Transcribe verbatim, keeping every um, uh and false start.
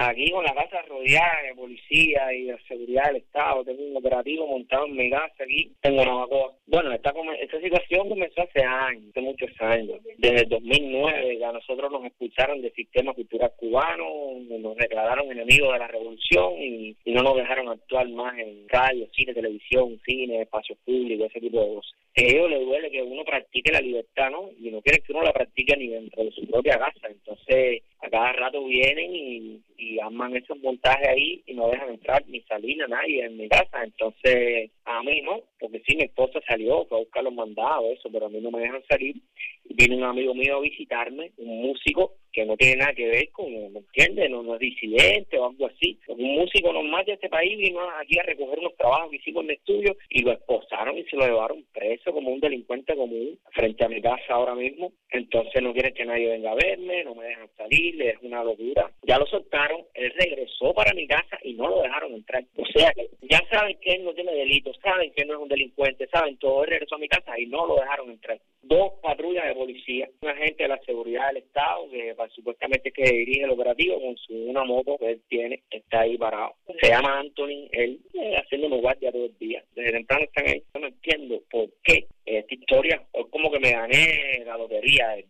Aquí con la casa rodeada de policía y de seguridad del Estado, tengo un operativo montado en mi casa aquí, tengo Navacoa. Bueno, esta, esta situación comenzó hace años, hace muchos años. Desde el dos mil nueve a nosotros nos expulsaron del sistema cultural cubano, nos declararon enemigos de la revolución y, y no nos dejaron actuar más en radio, cine, televisión, cine, espacios públicos, ese tipo de cosas. A ellos les duele que uno practique la libertad, ¿no? Y no quieren que uno la practique ni dentro de su propia casa. Entonces, a cada rato vienen y, y arman esos montajes ahí y no dejan entrar ni salir a nadie en mi casa. Entonces, a mí no, porque sí, mi esposa salió, fue a buscar los mandados, eso, pero a mí no me dejan salir. Viene un amigo mío a visitarme, un músico que no tiene nada que ver con, ¿me entiendes? No, no es disidente o algo así. Un músico normal de este país vino aquí a recoger unos trabajos que hicimos en el estudio y lo esposaron y se lo llevaron preso como un delincuente común frente a mi casa ahora mismo. Entonces no quieren que nadie venga a verme, no me dejan salir, es una locura. Ya lo soltaron, él regresó para mi casa y no lo dejaron entrar. O sea que ya saben que él no tiene delito, saben que no es un delincuente, saben todo. Él regresó a mi casa y no lo dejaron entrar. Dos patrullas de policía, un agente de la seguridad del Estado que supuestamente que dirige el operativo con su una moto que él tiene, está ahí parado. Se llama Anthony, él eh, haciéndome guardia todo el día. Desde temprano están ahí. Yo no entiendo por qué esta historia, es como que me gané la lotería de